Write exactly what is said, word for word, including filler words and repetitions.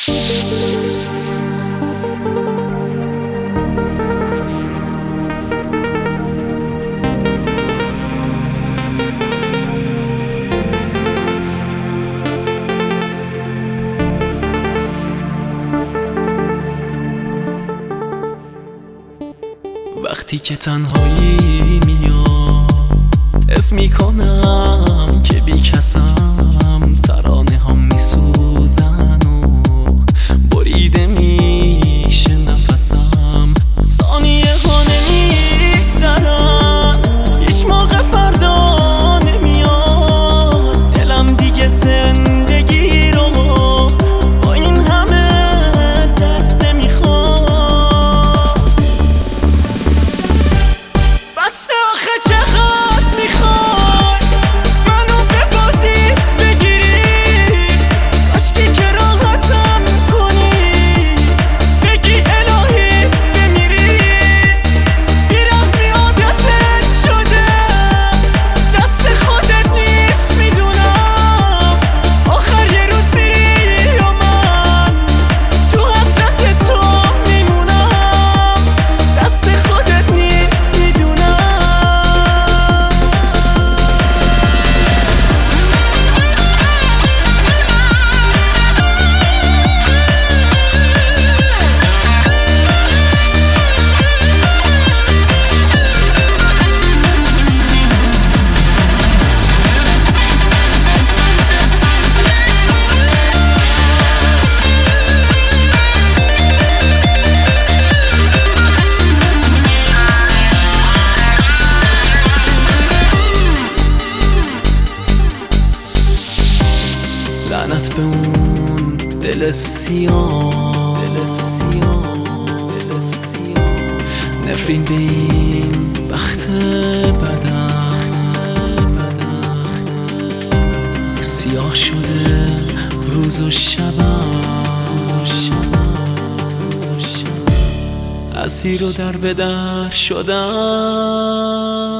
وقتی که تنهایی میاد حس میکنم که بی کسم، ترانه هم میسوزن و بریده میشه نفسم. ثانیه ها نمیگذرن، هیچ موقع فردا نمیاد. دلم دیگه زندگی رو با این همه درد نمیخواد. بس آخه چقدر میخوای منو به بازی بگیری؟ کاشکی که راحتم کنی، بگی الهی بمیری. بیرحمی عادتت شده، دست خودت نیست میدونم. آخر یه روز میری یا من تو حسرت تو میمونم. دست خودت نیست میدونم. لعنت به اون دل سیاه، دل سیاه، دل سیاه. نفرین به این بخت بدم، سیاه شده روز و شبم، اسیر و در به در شدم.